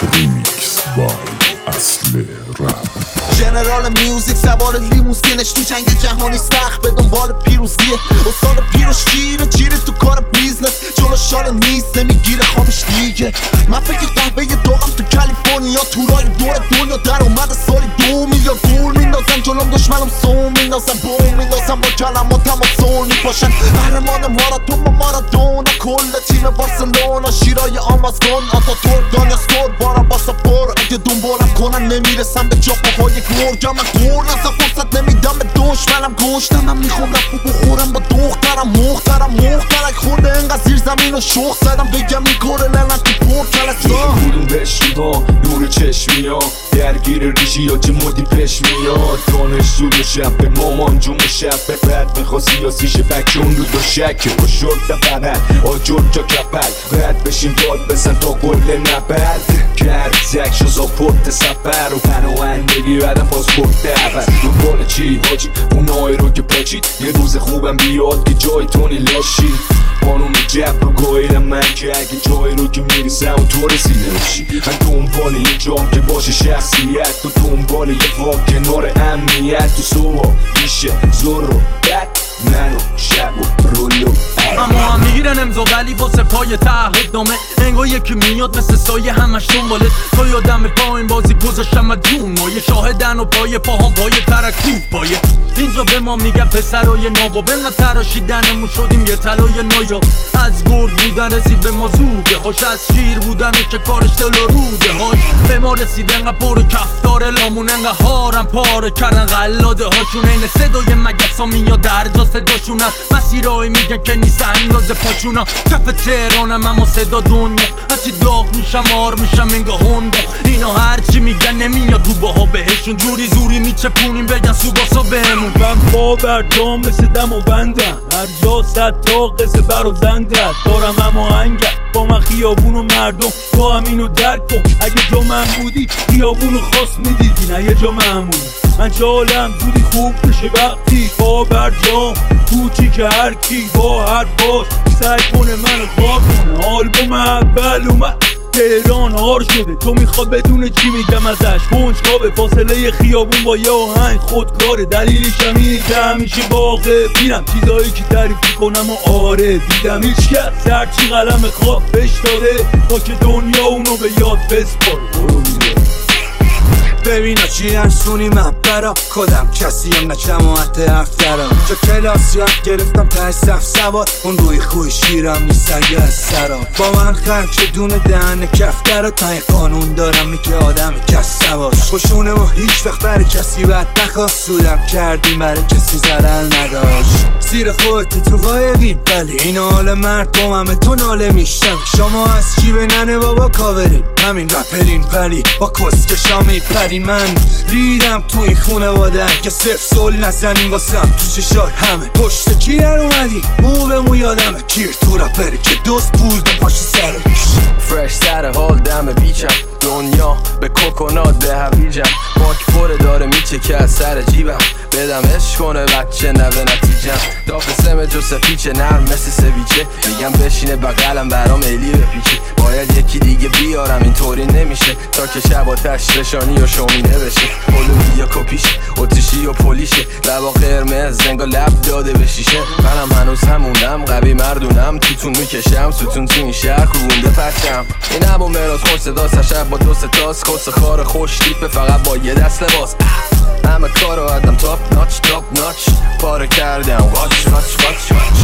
ریمیکس بای اصل رپ. جنرال میوزیک سوار لیموزینش تو جنگ جهانی سخت به دنبال پیروزیه. استاد پیروش جیره تو کار بیزنس جلو شال نیست نمیگیره خوابش دیگه. من فکر قهوه داغم تو کالیفرنیا تورای دور دنیا در اومده سالی 2 میلیارد پول میندازم جلوم دشمنم سون میندازم بوم میندازم با کلماتم و سول میپاشن قهرمان ماراتون با مارادونا کل تیم بارسلونا شیرای آمازون آتاتورک دانیاسور بارم باسا پر اگه دنبالم کنن نمیرسم به جا پاهای گرگم. من گرد اصلا فرصت نمیدم به دشمنم گشتم من میخوام رفت بخورم با دخترم مخترک خورده انقدر زیر زمین و شخ زدم بگم این کاره لنت تو پر کلسا بودون بشیبا نور چشمی ها درگیر ریشی یا چه مدی پش میاد دانشجو دو شب به مامان جون شب به بعد میخواست سیاسیش بکشون رو دو شکه با شرط ببر آجور جا کپل رد بشین داد بزن تا گل نبرد کرد زکش و زاپورت سفر و پناهندگی بعدم پاسپورت اول دنبال چی حاجی اونایی رو که پچید یه روز خوبم بیاد که جای تونی لاشی قانون جبر رو گاهیدم من که اگه جایی رو که میریسم و تو رسیده باشی. من دنبال یه جام که باشه شخصیت تو دنبال یه واق کنار امنیت تو صبح میشه زور و بک منو شب و رولو اما هم میگیرن امضا ولی واسه پای تعهد نامه انگار یکی میاد مثل سایه همش دنباله تا یادم پایین بازی گذاشتم و جون مایه شاهدن و پای پاهم پای ترکوب پایه اینجا به ما میگن پسرای نابا به ما تراشیدنمون شدیم یه طلای نایا از گرد بودن رسید به ما زوده هاش از شیر بودن که کارش دل و روده هاش به ما رسید انقدر پر کفتار لامون انقدر هارم پاره کردن غلاده هاشون این صدای مگسا میاد در جا صداشون هست مسیرهای میگن که نیست اندازه پاچونا کف تهرانم اما صدا دنیا هرچی داغ میشم آر میشم انگاه هنده اینا هرچی میگن نمیاد روبه ها بهشون جوری زوری میچپونیم بگن سوباسا بهمون من با برجام مثل دم و بندم هر جا 100 تا قصه بر و زنده دارم اما هنگم با من خیابون و مردم تو هم اینو درک کن اگه جا من بودی خیابونو خواست میدیدی نه یه جا من بودی من چالم زودی خوب بشه وقتی با برجام کوچی که هر کی با هر باش سعی کنه منو خواب کنه آلبوم اول اومد تهران هار شده تو میخواد بدون چی میگم ازش کنجکاوه فاصله خیابون با یه آهنگ خودکاره دلیلش هم اینه که همیشه واقع بینم چیزایی که تعریف کنم و آره دیدم هیچ کس هرچی قلم خواب بهش داده تا که دنیا اونو به یاد بسپاره. ببینا چی انسونی من برا کدم کسی هم نه جماعت افترم جا کلاس یاد گرفتم تا صف سوار اون روی خوی شیرم نیستن یه از سرا با من خرم چه دونه دهن کفتر تا این قانون دارم میگه آدم کس سواش خوشونه و هیچ وقت برای کسی بد نخواست سودم کردی برای کسی ضرر نداشت زیر خودت تو قایقی ولی این حال مرد با همه تو ناله میشتم شما از چی به ننه بابا کاورین همین رپرین ولی با کسکشا میپرین من ریدم تو این خونواده که صرف سول نزنین واسم تو چشای همه پشت کی در اومدی مو به مو یادمه کیر تو رپری که دوست پول به پاش سرش فرش سر حال دم بیچم دنیا به کوکونات به هویجم ماک پره داره میچه که از سر جیبم بدم عشق کنه بچه نه به نتیجم داف سم جو سپیچه نرم مثل سویچه میگم بشینه بغلم برام ایلی بپیچه باید یکی دیگه بیارم اینطوری نمیشه تا که شب آتش رشانی و شومینه بشه پلوی یا کپیشه اتیشی و پلیشه لبا قرمز زنگا لب داده به شیشه منم هنوز همونم قوی مردونم توتون میکشم ستون تو این شهر خوبونده پرچم این همون مراز خوش صدا شب با 2 تاس خس خار خوش تیپه فقط با یه دست لباس همه کارو آدم تاپ ناچ پاره کردم واچ